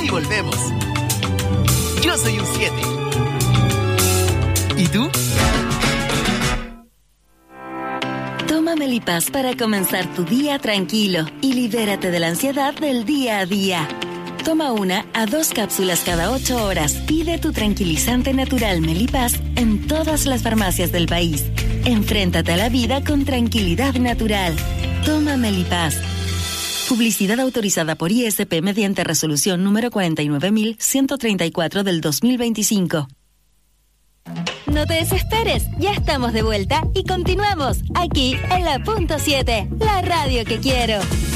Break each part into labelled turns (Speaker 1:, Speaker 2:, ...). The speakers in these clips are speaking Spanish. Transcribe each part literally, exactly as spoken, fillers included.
Speaker 1: volvemos. Yo soy un siete. ¿Y tú?
Speaker 2: Toma Melipaz para comenzar tu día tranquilo y libérate de la ansiedad del día a día. Toma una a dos cápsulas cada ocho horas. Pide tu tranquilizante natural Melipaz en todas las farmacias del país. Enfréntate a la vida con tranquilidad natural. Toma Melipaz. Publicidad autorizada por I S P mediante resolución número cuarenta y nueve mil ciento treinta y cuatro del dos mil veinticinco.
Speaker 3: No te desesperes, ya estamos de vuelta y continuamos aquí en la punto siete, la radio que quiero.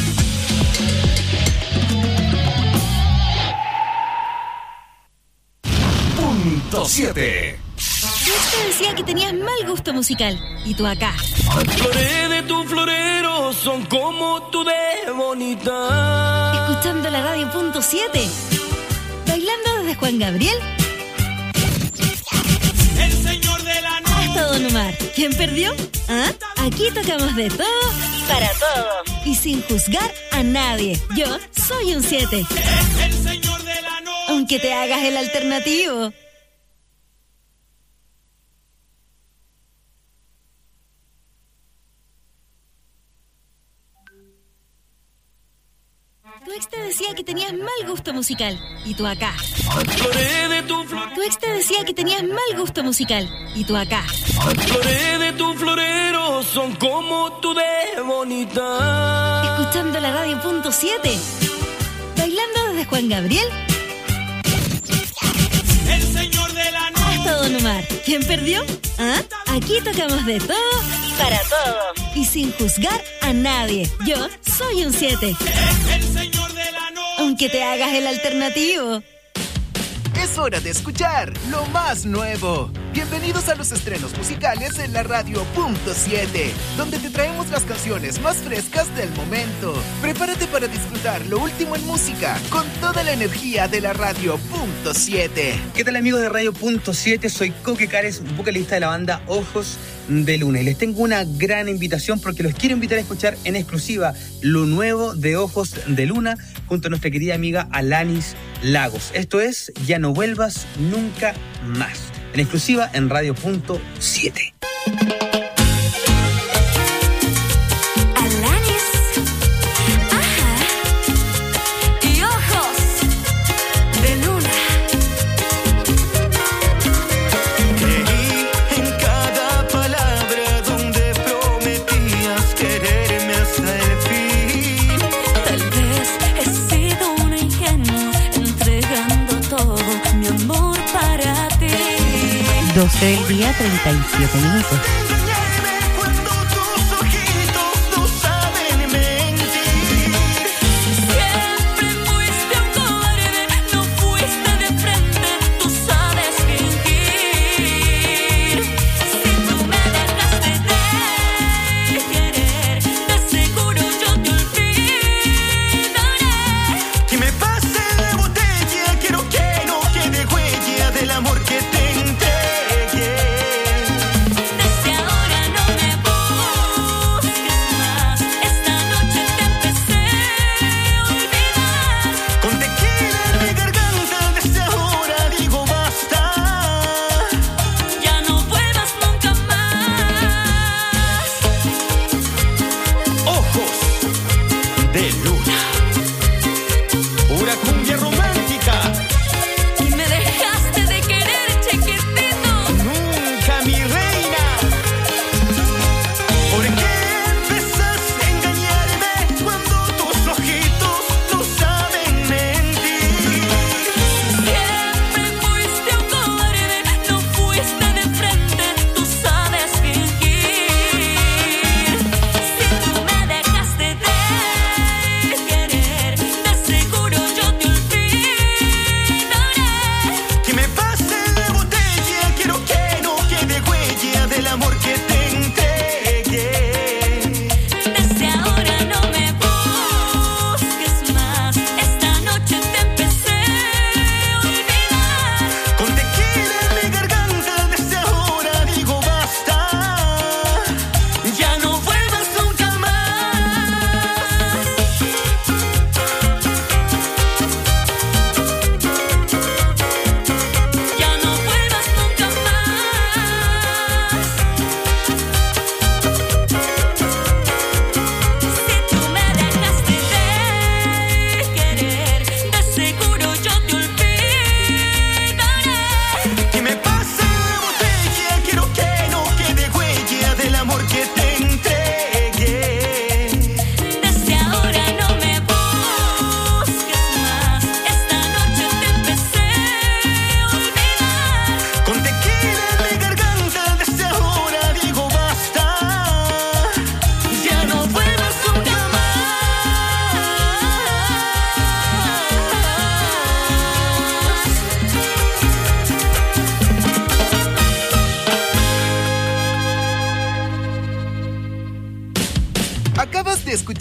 Speaker 4: Punto siete.
Speaker 3: Yo te decía que tenías mal gusto musical y tú acá.
Speaker 5: Las flores de tu florero son como tú de bonita.
Speaker 3: Escuchando la radio punto siete. Bailando desde Juan Gabriel.
Speaker 5: El señor de la noche.
Speaker 3: Hasta Don Omar. ¿Quién perdió? ¿Ah? Aquí tocamos de todo para todos. Y sin juzgar a nadie. Yo soy un siete.
Speaker 5: El señor de la noche.
Speaker 3: Aunque te hagas el alternativo. Tu ex te decía que tenías mal gusto musical y tú acá.
Speaker 5: Las flores de tu flor.
Speaker 3: Tu ex te decía que tenías mal gusto musical y tú acá.
Speaker 5: Las flores de tu florero son como tú de bonita.
Speaker 3: Escuchando la radio punto siete. Bailando desde Juan Gabriel.
Speaker 5: El señor de la noche.
Speaker 3: Hasta Don Omar. ¿Quién perdió? ¿Ah? Aquí tocamos de todo para todos. Y sin juzgar a nadie. Yo soy un siete.
Speaker 5: El señor de la noche.
Speaker 3: Aunque te hagas el alternativo.
Speaker 1: Es hora de escuchar lo más nuevo. Bienvenidos a los estrenos musicales en la radio punto siete, donde te traemos las canciones más frescas del momento. Prepárate para disfrutar lo último en música con toda la energía de la radio punto siete.
Speaker 6: ¿Qué tal, amigos de radio punto siete? Soy Coque Cares, vocalista de la banda Ojos de Luna. Y les tengo una gran invitación porque los quiero invitar a escuchar en exclusiva lo nuevo de Ojos de Luna junto a nuestra querida amiga Alanis Lagos. Esto es Ya no vuelvas nunca más. En exclusiva en radio punto siete.
Speaker 2: doce del día, treinta y siete minutos.
Speaker 7: Yo te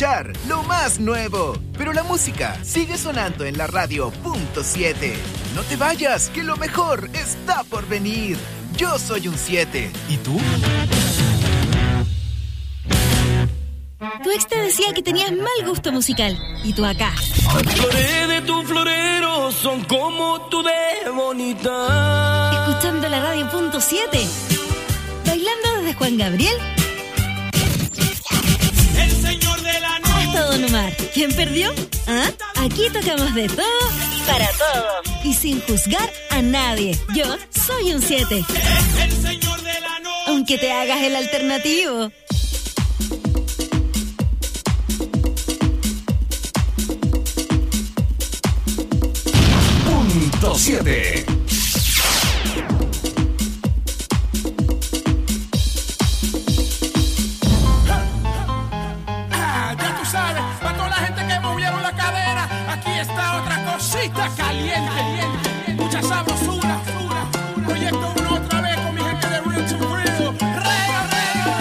Speaker 1: escuchar lo más nuevo. Pero la música sigue sonando en la radio punto siete. No te vayas, que lo mejor está por venir. Yo soy un siete. ¿Y tú?
Speaker 3: Tu ex te decía que tenías mal gusto musical. Y tú acá.
Speaker 5: Las flores de tu florero son como tú de bonita.
Speaker 3: Escuchando la radio punto siete. Bailando desde Juan Gabriel.
Speaker 5: El señor de la noche.
Speaker 3: Hasta Don Omar. ¿Quién perdió? ¿Ah? Aquí tocamos de todo para todos. Y sin juzgar a nadie. Yo soy un siete.
Speaker 5: El señor de la noche.
Speaker 3: Aunque te hagas el alternativo.
Speaker 4: Punto siete.
Speaker 7: Ya tú sabes, para toda la gente que movieron la cadera, aquí está otra cosita caliente, mucha sabrosura. Proyecto uno otra vez con mi gente de Real to Real. Rega, rega.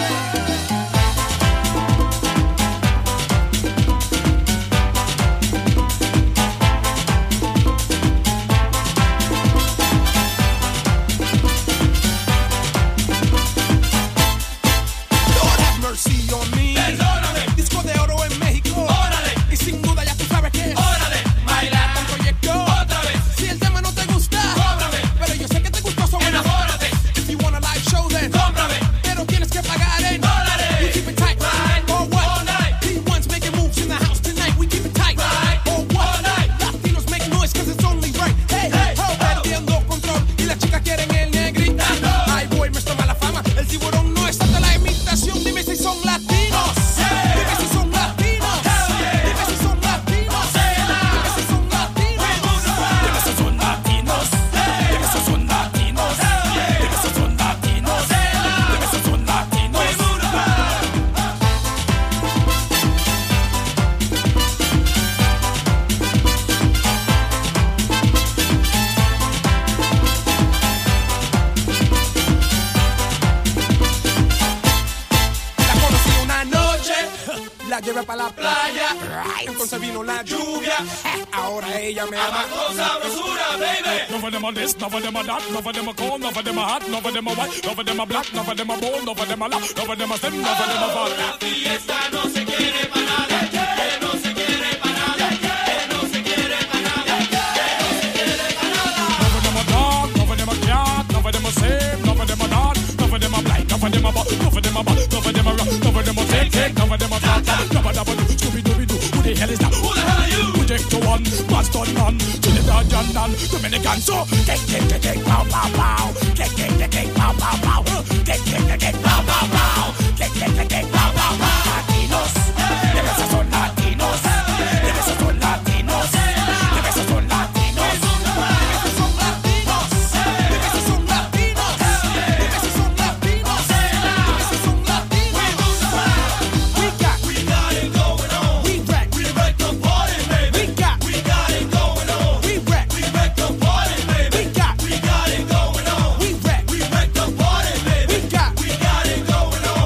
Speaker 7: Lord have mercy on me. Perdóname. Disco de oro en México. Órale. Y sin duda ya tú sabes que. Órale. Bailar con proyecto. Otra vez. Si el tema no te gusta. Cóbrame. Pero yo sé que te gustó sobre. Enamórate. If you want a live show then. Cómprame. Pero tienes que pagar en. Dólares. We keep it tight. Right. Or what? All night. P one's making moves in the house tonight. We keep it tight. Right. Or what? All night. Latinos make noise cause it's only right. Hey, hey. Ho, perdiendo control. Y las chicas quieren el negrita. Ay, boy, me está mala fama. El tiburón no es tanta la imitación. Dime si son latinos. Dime si son latinos. Dime si son latinos. Dime si son latinos. Dime si son latinos. Dime si son latinos. Dime si son latinos. Dime si son latinos. La conocí una noche, la llevé para la playa, entonces vino la lluvia, ahora ella me ama.
Speaker 5: Sabrosura, baby.
Speaker 8: None of them are this, none of them are that, none of them are cold, none of them are hot, none of them are white, none of them are black, none of them are bold, none of them are loud, none of them are slim, none of them are fat.
Speaker 5: La fiesta no se quiere para nada. Que no se quiere para nada. Que no se quiere para nada. Que no se quiere para nada.
Speaker 8: None of them are dark, none of them are cat, none of them are same, none of them are not, none of them are blind, none of them are bad, none of them are bad, none of them are rock, none of them are fake, fake, none of them are flat, none of them are Scooby-Dooby-Doo. Who the hell is that?
Speaker 5: Who the hell are you?
Speaker 8: Project to one, Boston man, Trinidad and Dominican, so kick, kick, kick, kick, pow, pow, pow, kick, kick, kick, kick, pow, pow, pow, kick, kick, kick, kick, pow, pow, pow, kick, kick, kick, kick, pow, pow, pow. Latinos, dime si son latinos, dime si son latinos, dime si son latinos,
Speaker 7: Dime si son latinos. Dime si son latinos. Dime si son latinos. Dime si son latinos. We got,
Speaker 5: We got it going on.
Speaker 7: we wreck,
Speaker 5: We wreck the party, baby.
Speaker 7: we got,
Speaker 5: We got it going on.
Speaker 7: we wreck,
Speaker 5: We wreck the party, baby.
Speaker 7: we got,
Speaker 5: We got it going on.
Speaker 7: we wreck,
Speaker 5: We wreck the party, baby.
Speaker 7: we got,
Speaker 5: We got it going on.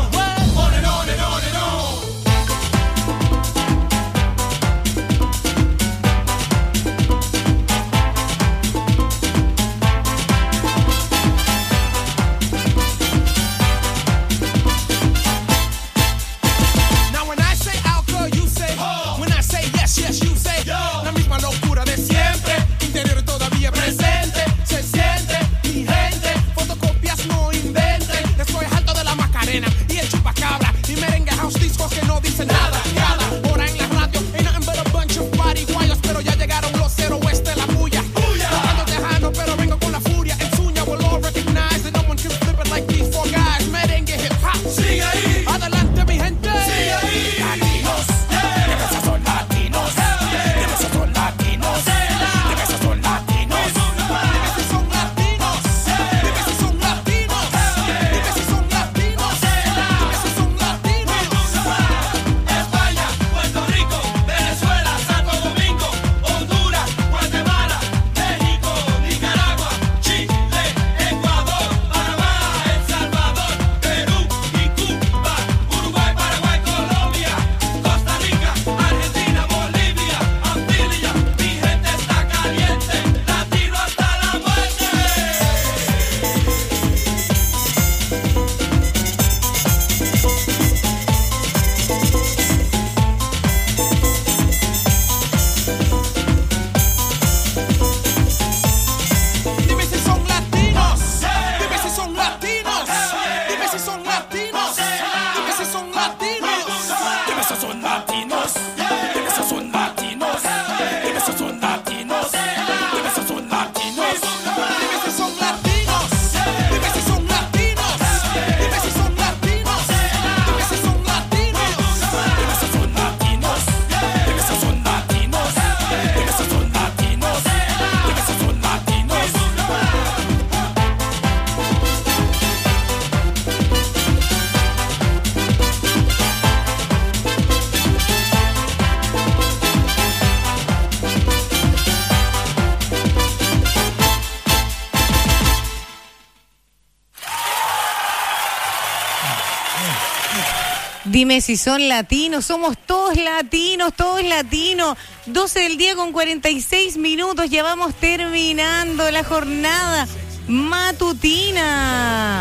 Speaker 9: Dime si son latinos, somos todos latinos, todos latinos. doce del día con cuarenta y seis minutos, ya vamos terminando la jornada matutina.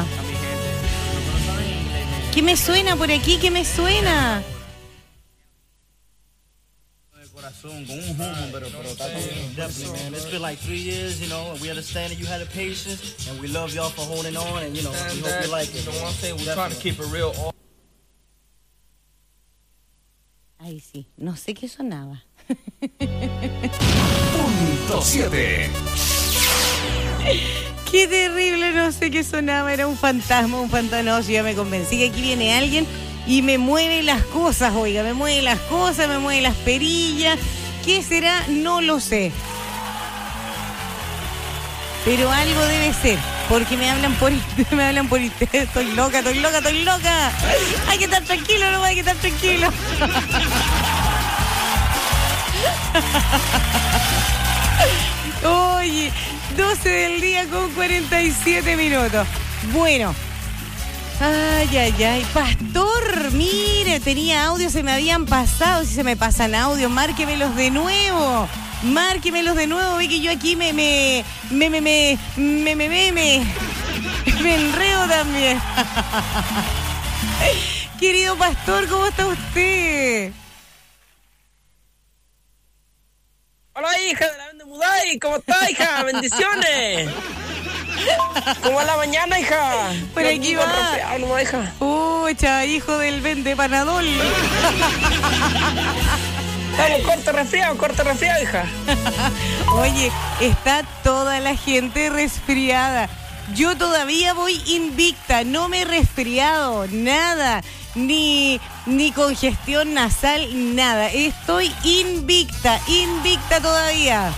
Speaker 9: ¿Qué me suena por aquí? ¿Qué me suena?
Speaker 10: Con un humo, pero, pero está todo bien. Definitely, man. It's been like three years, you know, and we understand that you had the patience, and we love y'all for holding on, and, you know, we hope you like it. You know what I'm saying? We're trying to keep it real.
Speaker 9: Ay, sí, no sé qué sonaba.
Speaker 4: Punto siete.
Speaker 9: Qué terrible, no sé qué sonaba, era un fantasma, un fantasma. Yo ya me convencí que aquí viene alguien y me mueve las cosas, oiga, me mueve las cosas, me mueve las perillas. ¿Qué será? No lo sé. Pero algo debe ser, porque me hablan por me hablan por internet. Estoy loca, estoy loca, estoy loca. Hay que estar tranquilo, no hay que estar tranquilo. Oye, doce del día con cuarenta y siete minutos. Bueno. Ay, ay, ay. Pastor, mire, tenía audio, se me habían pasado. Si se me pasan audios, márquemelos de nuevo. Márquemelos de nuevo. Ve que yo aquí me, me, me, me, me, me, me, me, me, me enreo también. Querido pastor, ¿cómo está usted?
Speaker 11: Hola, hija de la Vende Muday, ¿cómo está, hija? Bendiciones. ¿Cómo va la mañana, hija?
Speaker 9: Por
Speaker 11: Yo
Speaker 9: aquí va.
Speaker 11: Resfriado, no, hija.
Speaker 9: Pucha, hijo del Vende Panadol.
Speaker 11: Vamos, corte resfriado, corte resfriado, hija.
Speaker 9: Oye, está toda la gente resfriada. Yo todavía voy invicta, no me he resfriado, nada. Ni, ni congestión nasal, nada. Estoy invicta, invicta todavía.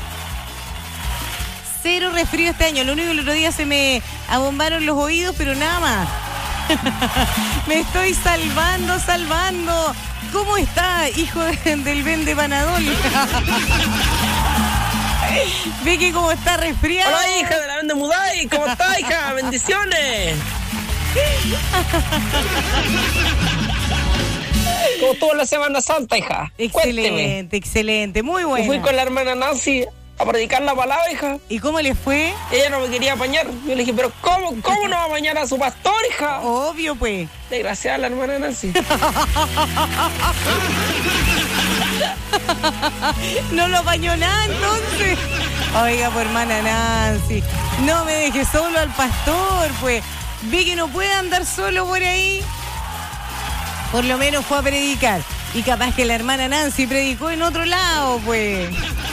Speaker 9: Cero resfrío este año. Lo único que el otro día se me abombaron los oídos, pero nada más. Me estoy salvando, salvando. ¿Cómo está, hijo de, del Vende Panadol? Ve que cómo está resfriado.
Speaker 11: Hola, hija de la Vende Muday, ¿cómo está, hija? Bendiciones. ¿Cómo estuvo la Semana Santa, hija?
Speaker 9: Excelente,
Speaker 11: Cuénteme.
Speaker 9: excelente, muy bueno.
Speaker 11: Yo fui con la hermana Nancy a predicar la palabra, hija.
Speaker 9: ¿Y cómo le fue?
Speaker 11: Ella no me quería bañar. Yo le dije, pero ¿cómo, cómo no va a bañar a su pastor, hija?
Speaker 9: Obvio, pues.
Speaker 11: Desgraciada la hermana Nancy.
Speaker 9: No lo bañó nada, entonces. Oiga, pues, hermana Nancy, no me deje solo al pastor, pues. Ve que no puede andar solo por ahí. Por lo menos fue a predicar. Y capaz que la hermana Nancy predicó en otro lado, pues.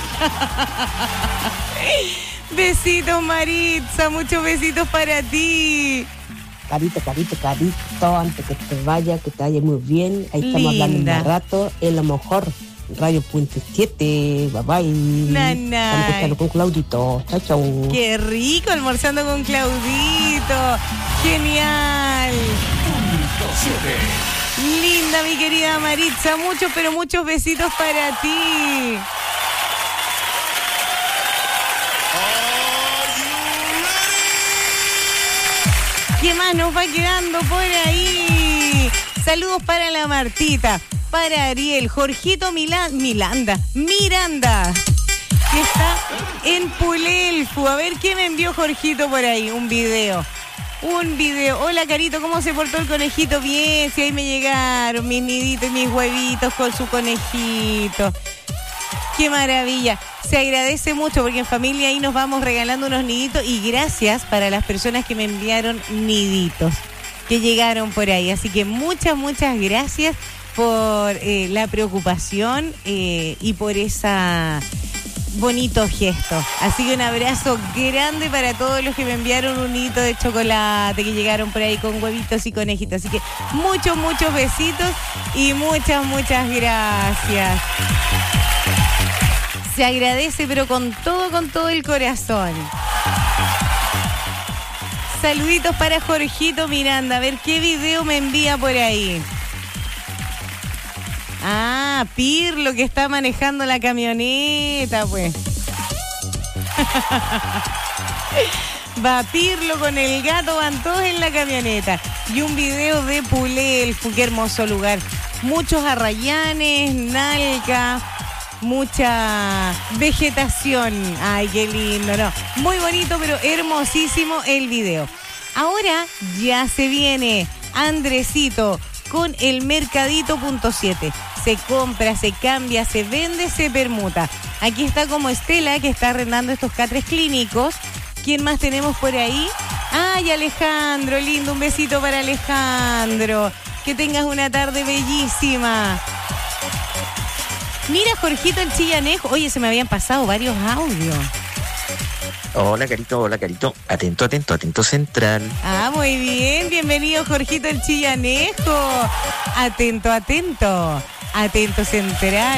Speaker 9: Besitos, Maritza, muchos besitos para ti.
Speaker 12: Carito, carito, carito, antes que te vaya, que te vaya muy bien. Ahí estamos
Speaker 9: Linda.
Speaker 12: hablando un rato, es lo mejor. Radio Punto siete, bye bye.
Speaker 9: Nanay.
Speaker 12: Estamos escuchando con Claudito. Chao, chao.
Speaker 9: Qué rico, almorzando con Claudito. Genial. Linda, mi querida Maritza. Muchos, pero muchos besitos para ti. ¿Qué más nos va quedando por ahí? Saludos para la Martita, para Ariel, Jorgito Milan, Milanda, Miranda, que está en Pulelfu. A ver qué me envió Jorgito por ahí, un video. Un video. Hola, Carito, ¿cómo se portó el conejito? Bien, si ahí me llegaron mis niditos y mis huevitos con su conejito. Qué maravilla. Se agradece mucho porque en familia ahí nos vamos regalando unos niditos y gracias para las personas que me enviaron niditos que llegaron por ahí. Así que muchas, muchas gracias por eh, la preocupación eh, y por esa bonito gesto. Así que un abrazo grande para todos los que me enviaron un nidito de chocolate, que llegaron por ahí con huevitos y conejitos. Así que muchos, muchos besitos y muchas, muchas gracias. Se agradece, pero con todo, con todo el corazón. Saluditos para Jorgito Miranda. A ver qué video me envía por ahí. Ah, Pirlo, que está manejando la camioneta, pues. Va Pirlo con el gato, van todos en la camioneta. Y un video de Pulelfu, qué hermoso lugar. muchos arrayanes, nalga, mucha vegetación. Ay, qué lindo, ¿no? Muy bonito, pero hermosísimo el video. Ahora ya se viene Andresito con el mercadito punto siete. Se compra, se cambia, se vende, se permuta. Aquí está como Estela, que está arrendando estos catres clínicos. ¿Quién más tenemos por ahí? Ay, Alejandro, lindo, un besito para Alejandro. Que tengas una tarde bellísima. Mira, Jorgito el Chillanejo. Oye, se me habían pasado varios audios.
Speaker 13: Hola, Carito, hola, Carito. Atento, atento, atento central.
Speaker 9: Ah, muy bien. Bienvenido, Jorgito el Chillanejo. Atento, atento. Atento central.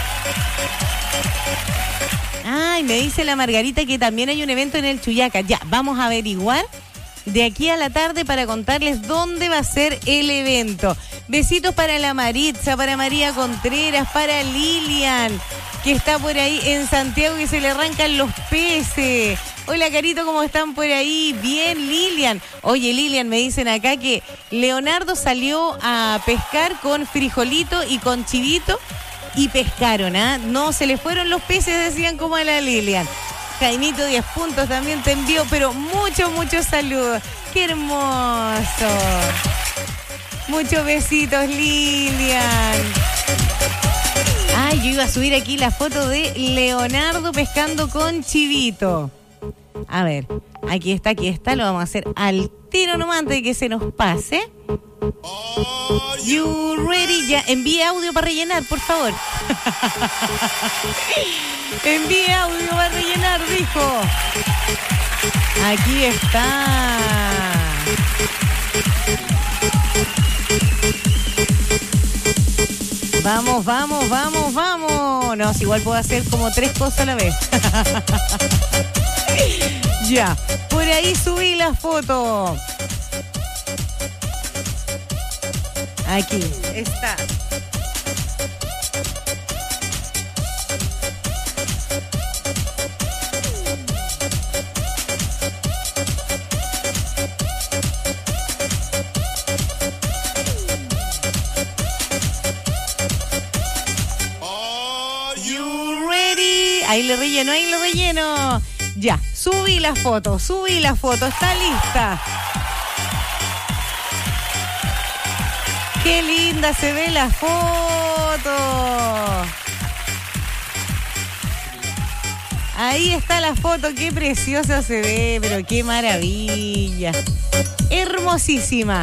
Speaker 9: Ay, me dice la Margarita que también hay un evento en el Chuyaca. Ya, vamos a averiguar de aquí a la tarde para contarles dónde va a ser el evento. Besitos para la Maritza, para María Contreras, para Lilian, que está por ahí en Santiago y se le arrancan los peces. Hola, Carito, ¿cómo están por ahí? Bien, Lilian. Oye, Lilian, me dicen acá que Leonardo salió a pescar con Frijolito y con Chivito y pescaron, ¿ah? ¿eh? No, se le fueron los peces, decían como a la Lilian. Jaimito, diez puntos también te envió, pero muchos, muchos saludos. ¡Qué hermoso! Muchos besitos, Lilian. Ay, yo iba a subir aquí la foto de Leonardo pescando con Chivito. A ver, aquí está, aquí está. Lo vamos a hacer al tiro nomás antes de que se nos pase. You ready? Ya, envíe audio para rellenar, por favor. Envíe audio para rellenar, dijo. Aquí está. Vamos, vamos, vamos, vamos. No, si igual puedo hacer como tres cosas a la vez. Ya, por ahí subí la foto. Aquí está. Ahí le relleno, ahí le relleno. Ya, subí la foto, subí la foto, está lista. Qué linda se ve la foto. Ahí está la foto, qué preciosa se ve, pero qué maravilla. Hermosísima.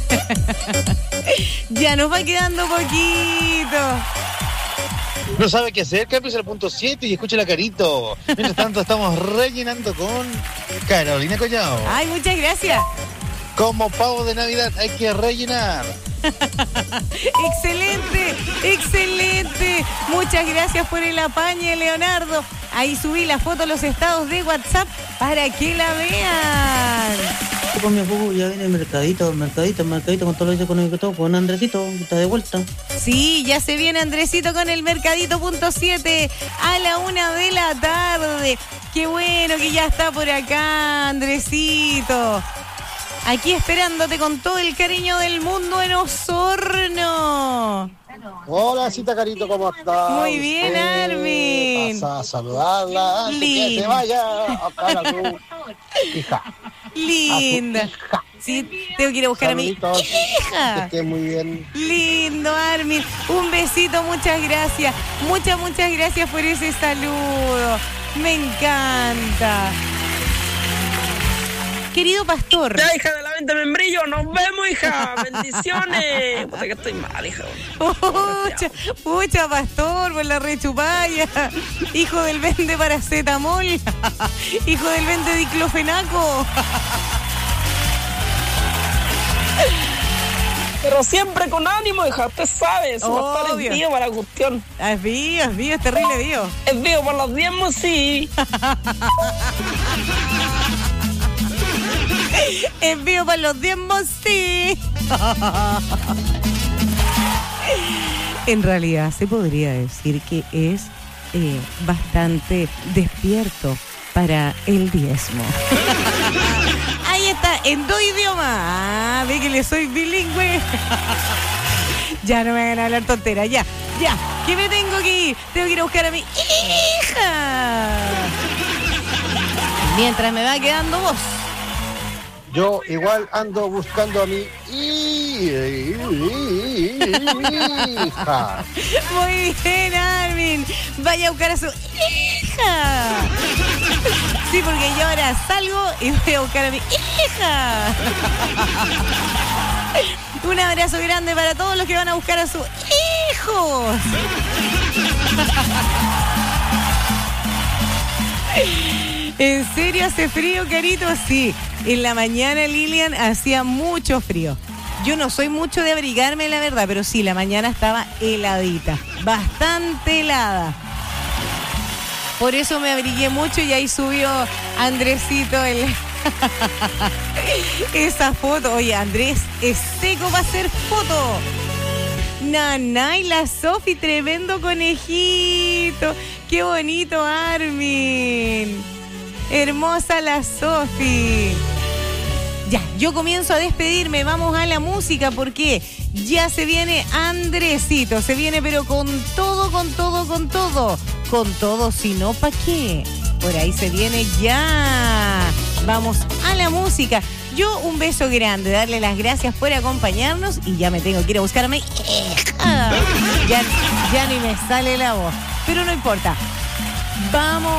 Speaker 9: Ya nos va quedando poquito.
Speaker 14: No sabe qué hacer, cámbiese al punto siete y escuche la Carito. Mientras tanto estamos rellenando con Carolina Collao.
Speaker 9: Ay, muchas gracias.
Speaker 14: Como pavo de Navidad hay que rellenar.
Speaker 9: Excelente, excelente. Muchas gracias por el apañe, Leonardo. Ahí subí la foto a los estados de WhatsApp para que la vean.
Speaker 15: Con mi abuelo ya viene el mercadito, mercadito, mercadito con todo lo que económico todo, con Andresito, está de vuelta.
Speaker 9: Sí, ya se viene Andresito con el mercadito punto siete a la una de la tarde. Qué bueno que ya está por acá, Andresito. Aquí esperándote con todo el cariño del mundo en Osorno.
Speaker 14: Hola, cita Carito, ¿cómo estás?
Speaker 9: Muy bien, Armin.
Speaker 14: Pasa a saludarla antes que se vaya acá a tu hija.
Speaker 9: Linda. Sí, tengo que ir a buscar
Speaker 14: Saluditos,
Speaker 9: a mi hija.
Speaker 14: Que esté muy bien.
Speaker 9: Lindo, Armin. Un besito, muchas gracias. Muchas, muchas gracias por ese saludo. Me encanta. Querido pastor.
Speaker 11: Ya, hija de la venta membrillo, nos vemos, hija. Bendiciones. Puta que estoy mal, hija.
Speaker 9: Pucha, pucha, pastor, por la rechupalla. Hijo del vende paracetamol. Hijo del vende diclofenaco.
Speaker 11: Pero siempre con ánimo, hija, usted sabe. Su pastor es vivo para la cuestión.
Speaker 9: Es vivo, es vivo, es terrible vivo.
Speaker 11: Es vivo por los diezmos, sí.
Speaker 9: Envío para los diezmos, sí. En realidad se podría decir que es eh, bastante despierto para el diezmo. Ahí está, en dos idiomas. Ah, ve que le soy bilingüe. Ya no me hagan hablar tonteras, ya, ya. Que me tengo que ir. Tengo que ir a buscar a mi hija. Mientras me va quedando voz.
Speaker 16: Yo igual ando buscando a mi hija.
Speaker 9: Muy bien, Armin. Vaya a buscar a su hija. Sí, porque yo ahora salgo y voy a buscar a mi hija. Un abrazo grande para todos los que van a buscar a sus hijos. ¿En serio hace frío, Carito? Sí. En la mañana, Lilian, hacía mucho frío. Yo no soy mucho de abrigarme, la verdad, pero sí, la mañana estaba heladita. Bastante helada. Por eso me abrigué mucho y ahí subió Andresito el... esa foto. Oye, Andrés es seco para hacer foto. Naná y la Sofi, tremendo conejito. Qué bonito, Armin. Hermosa la Sofi. Ya, yo comienzo a despedirme. Vamos a la música porque ya se viene Andresito. Se viene pero con todo, con todo, con todo. Con todo, si no, ¿pa' qué? Por ahí se viene ya. Vamos a la música. Yo un beso grande, darle las gracias por acompañarnos y ya me tengo que ir a buscar a mi hija. Ya, ya ni me sale la voz, pero no importa. ¡Vamos!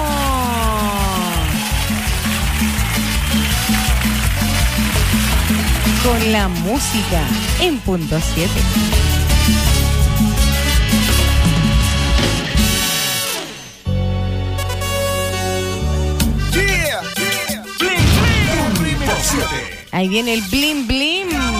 Speaker 9: Con la música en punto siete. Ahí viene el blim blim.